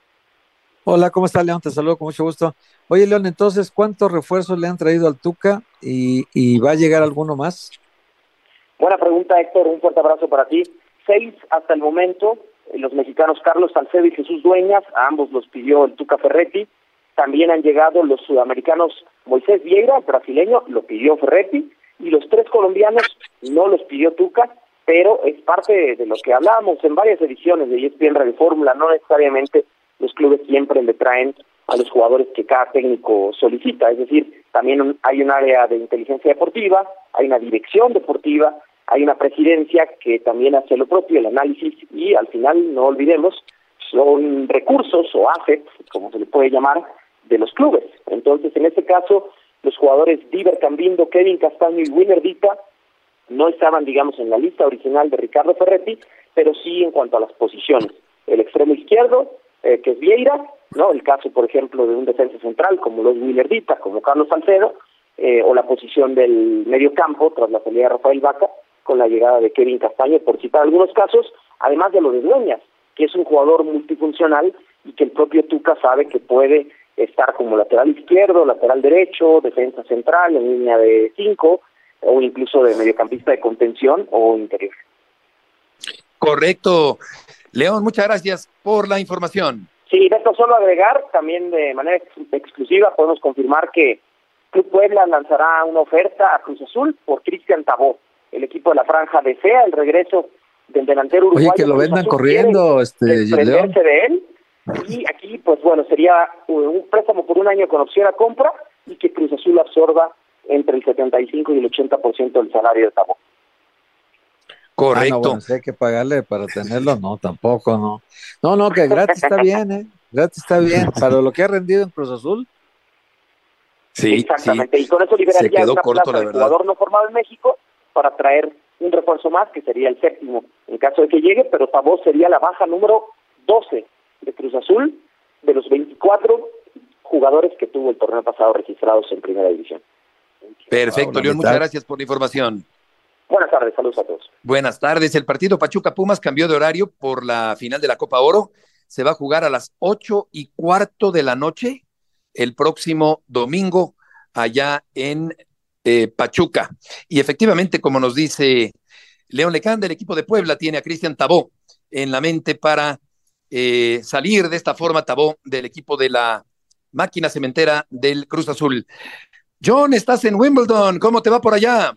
Hola, ¿cómo estás, León? Te saludo con mucho gusto. Oye, León, entonces, ¿cuántos refuerzos le han traído al Tuca y, y va a llegar alguno más? Buena pregunta, Héctor, un fuerte abrazo para ti. Seis hasta el momento, los mexicanos Carlos Salcedo y Jesús Dueñas, a ambos los pidió el Tuca Ferretti. También han llegado los sudamericanos Moisés Vieira, el brasileño, lo pidió Ferretti, y los tres colombianos no los pidió Tuca, pero es parte de lo que hablábamos en varias ediciones de E S P N Radio Fórmula. No necesariamente los clubes siempre le traen a los jugadores que cada técnico solicita, es decir, también hay un área de inteligencia deportiva, hay una dirección deportiva, hay una presidencia que también hace lo propio, el análisis, y al final, no olvidemos, son recursos o assets, como se le puede llamar, de los clubes. Entonces, en este caso, los jugadores Diver Cambindo, Kevin Castaño y Willer Dita no estaban, digamos, en la lista original de Ricardo Ferretti, pero sí en cuanto a las posiciones. El extremo izquierdo, eh, que es Vieira, ¿no? El caso, por ejemplo, de un defensa central, como los Willer Dita, como Carlos Salcedo, eh, o la posición del medio campo, tras la salida de Rafael Vaca, con la llegada de Kevin Castaño, por citar algunos casos, además de lo de Dueñas, que es un jugador multifuncional y que el propio Tuca sabe que puede estar como lateral izquierdo, lateral derecho, defensa central, en línea de cinco, o incluso de mediocampista de contención o interior. Correcto. León, muchas gracias por la información. Sí, esto solo agregar, también de manera ex- exclusiva podemos confirmar que Club Puebla lanzará una oferta a Cruz Azul por Cristian Tabó. El equipo de la Franja desea el regreso del delantero uruguayo. Oye, que lo vendan corriendo, este, desprenderse de él. Y aquí, pues bueno, sería un préstamo por un año con opción a compra y que Cruz Azul absorba entre el setenta y cinco y el ochenta por ciento del salario de Tabó. Correcto. Ah, no, bueno, si hay que pagarle para tenerlo, no, tampoco, no. No, no, que gratis está bien, ¿eh? Gratis está bien. Para lo que ha rendido en Cruz Azul. Sí, exactamente. Sí. Y con eso liberaría Se quedó una corto, plaza la de verdad. jugador no formado en México para traer un refuerzo más, que sería el séptimo en caso de que llegue, pero Tabó sería la baja número doce de Cruz Azul, de los veinticuatro jugadores que tuvo el torneo pasado registrados en Primera División. Perfecto, León, muchas gracias por la información. Buenas tardes, saludos a todos. Buenas tardes. El partido Pachuca-Pumas cambió de horario por la final de la Copa Oro. Se va a jugar a las ocho y cuarto de la noche el próximo domingo allá en eh, Pachuca. Y efectivamente, como nos dice León Lecán, del equipo de Puebla, tiene a Cristian Tabó en la mente para eh, salir de esta forma, Tabó, del equipo de la máquina cementera del Cruz Azul. John, estás en Wimbledon, ¿cómo te va por allá?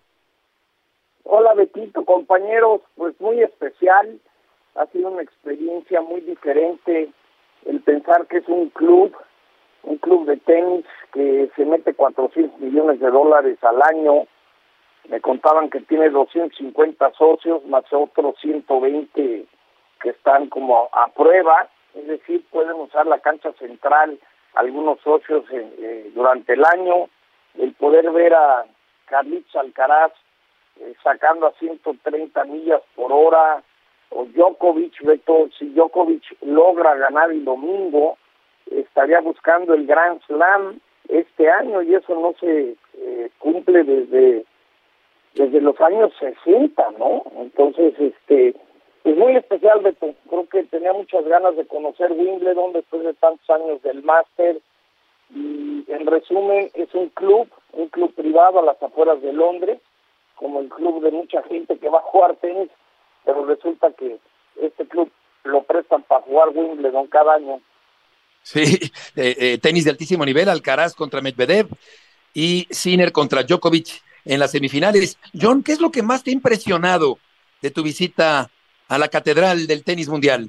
Hola Betito, compañeros, pues muy especial, ha sido una experiencia muy diferente el pensar que es un club, un club de tenis que se mete cuatrocientos millones de dólares al año. Me contaban que tiene doscientos cincuenta socios, más otros ciento veinte que están como a prueba, es decir, pueden usar la cancha central algunos socios eh, eh, durante el año. El poder ver a Carlitos Alcaraz eh, sacando a ciento treinta millas por hora, o Djokovic, Beto, si Djokovic logra ganar el domingo, estaría buscando el Grand Slam este año, y eso no se eh, cumple desde desde los años sesenta, ¿no? Entonces, este, es muy especial, Beto. Creo que tenía muchas ganas de conocer Wimbledon después de tantos años del Máster, y en resumen es un club, un club privado a las afueras de Londres, como el club de mucha gente que va a jugar tenis, pero resulta que este club lo prestan para jugar Wimbledon cada año. Sí, eh, eh, tenis de altísimo nivel, Alcaraz contra Medvedev y Sinner contra Djokovic en las semifinales. John, ¿qué es lo que más te ha impresionado de tu visita a la catedral del tenis mundial?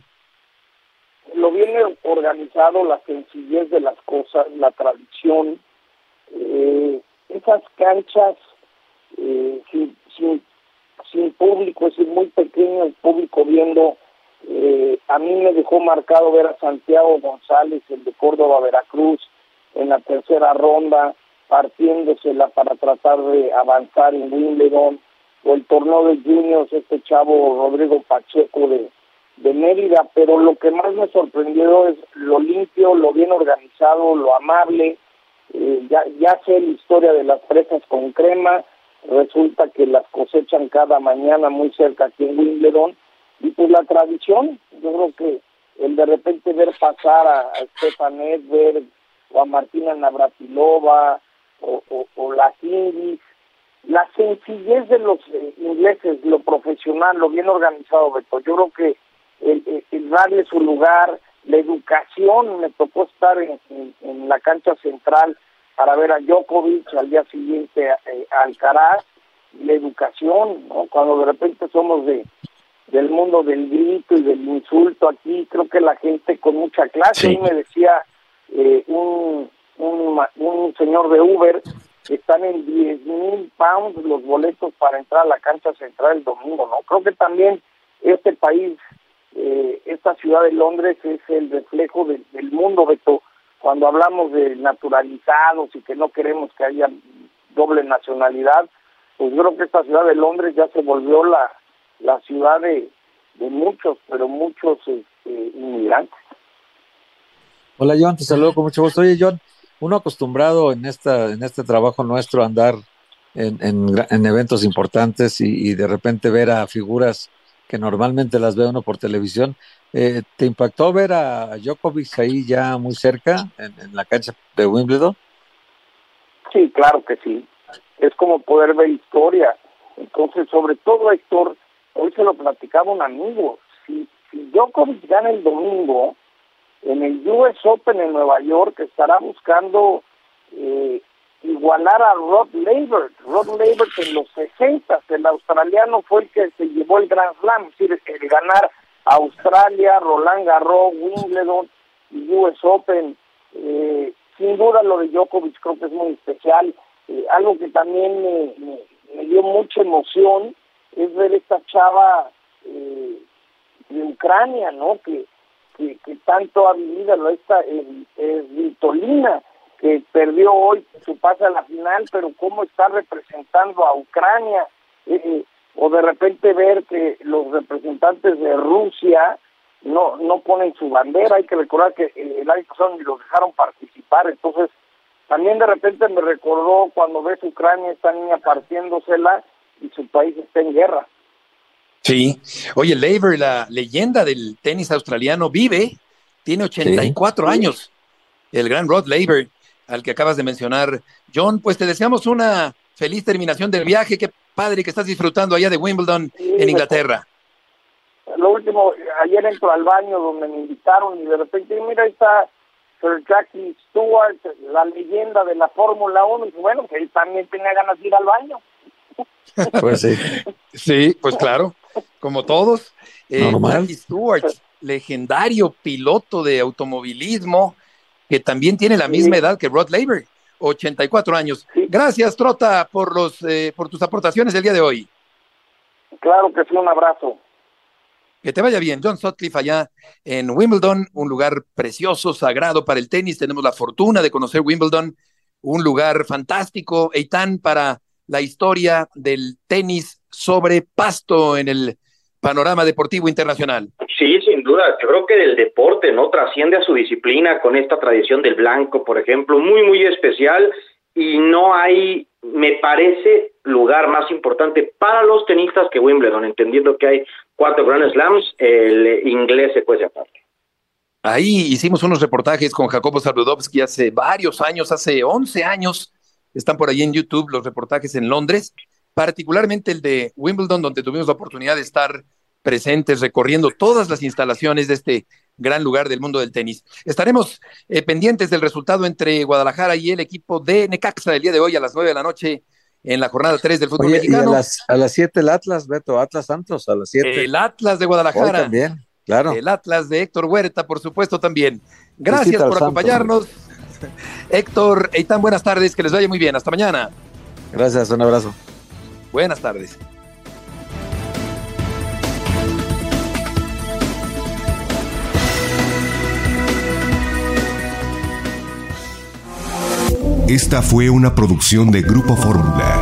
Lo bien organizado, la sencillez de las cosas, la tradición, eh, esas canchas eh, sin, sin, sin público, es decir, muy pequeño el público viendo. Eh, a mí me dejó marcado ver a Santiago González, el de Córdoba, Veracruz, en la tercera ronda, partiéndosela para tratar de avanzar en Wimbledon, o el torneo de juniors, este chavo Rodrigo Pacheco de, de Mérida. Pero lo que más me sorprendió es lo limpio, lo bien organizado, lo amable. Eh, ya, ya sé la historia de las fresas con crema, resulta que las cosechan cada mañana muy cerca aquí en Wimbledon. Y pues la tradición, yo creo que el de repente ver pasar a, a Stefan Edberg o a Martina Navratilova o, o, o las indies, la sencillez de los eh, ingleses, lo profesional, lo bien organizado, Beto. Yo creo que el, el, el darle su lugar, la educación, me tocó estar en, en, en la cancha central para ver a Djokovic, al día siguiente a, eh, a Alcaraz, la educación, ¿no? Cuando de repente somos de del mundo del grito y del insulto, aquí creo que la gente con mucha clase. Sí. Ahí me decía eh, un, un un señor de Uber que están en diez mil pounds los boletos para entrar a la cancha central el domingo, ¿no? Creo que también este país, eh, esta ciudad de Londres es el reflejo de, del mundo, Beto. Cuando hablamos de naturalizados y que no queremos que haya doble nacionalidad, pues creo que esta ciudad de Londres ya se volvió la la ciudad de, de muchos, pero muchos este, inmigrantes. Hola John, te saludo con mucho gusto. Oye John, uno acostumbrado en esta en este trabajo nuestro a andar en, en, en eventos importantes y, y de repente ver a figuras que normalmente las ve uno por televisión, eh, ¿te impactó ver a Djokovic ahí ya muy cerca en, en la cancha de Wimbledon? Sí, claro que sí. Es como poder ver historia. Entonces, sobre todo, Héctor, hoy se lo platicaba un amigo, si, si Djokovic gana el domingo, en el U S Open en Nueva York estará buscando eh, igualar a Rod Laver. Rod Laver en los sesenta, el australiano fue el que se llevó el Grand Slam, es decir, el ganar Australia, Roland Garros, Wimbledon y U S Open. Eh, sin duda lo de Djokovic creo que es muy especial. Eh, algo que también me, me, me dio mucha emoción es ver esta chava eh, de Ucrania, ¿no? Que, que, que tanto ha vivido, esta es eh, Vitolina, que perdió hoy su pase a la final, pero cómo está representando a Ucrania. Eh, o de repente ver que los representantes de Rusia no no ponen su bandera. Hay que recordar que el año pasado ni los dejaron participar, entonces también de repente me recordó cuando ves Ucrania, esta niña partiéndosela y su país está en guerra. Sí. Oye, Laver, la leyenda del tenis australiano, vive, tiene ochenta y cuatro sí. años, el gran Rod Laver, al que acabas de mencionar. John, pues te deseamos una feliz terminación del viaje. Qué padre que estás disfrutando allá de Wimbledon, sí, en Inglaterra. Lo último, ayer entro al baño donde me invitaron y de repente, mira, ahí está Sir Jackie Stewart, la leyenda de la Fórmula uno, y bueno, que él también tenía ganas de ir al baño. Pues sí. Sí, pues claro, como todos. Eh, Jackie Stewart, legendario piloto de automovilismo, que también tiene la misma sí. edad que Rod Laver, ochenta y cuatro años. Sí. Gracias, Trota, por los eh, por tus aportaciones el día de hoy. Claro que sí, un abrazo. Que te vaya bien, John Sutcliffe, allá en Wimbledon, un lugar precioso, sagrado para el tenis. Tenemos la fortuna de conocer Wimbledon, un lugar fantástico, Eitan, para la historia del tenis sobre pasto en el panorama deportivo internacional. Sí, sin duda. Yo creo que del deporte, ¿no? Trasciende a su disciplina con esta tradición del blanco, por ejemplo, muy, muy especial, y no hay, me parece, lugar más importante para los tenistas que Wimbledon, entendiendo que hay cuatro Grand Slams, el inglés se cuece aparte. Ahí hicimos unos reportajes con Jacobo Zabludovsky hace varios años, hace once años, están por ahí en YouTube los reportajes en Londres, particularmente el de Wimbledon, donde tuvimos la oportunidad de estar presentes, recorriendo todas las instalaciones de este gran lugar del mundo del tenis. Estaremos eh, pendientes del resultado entre Guadalajara y el equipo de Necaxa el día de hoy a las nueve de la noche en la jornada tres del fútbol Oye, mexicano. Y a las, a las siete el Atlas, Beto, Atlas Santos, a las siete. El Atlas de Guadalajara. Hoy también, claro. El Atlas de Héctor Huerta, por supuesto, también. Gracias por acompañarnos. Héctor, Eitan, buenas tardes, que les vaya muy bien. Hasta mañana. Gracias, un abrazo. Buenas tardes. Esta fue una producción de Grupo Fórmula.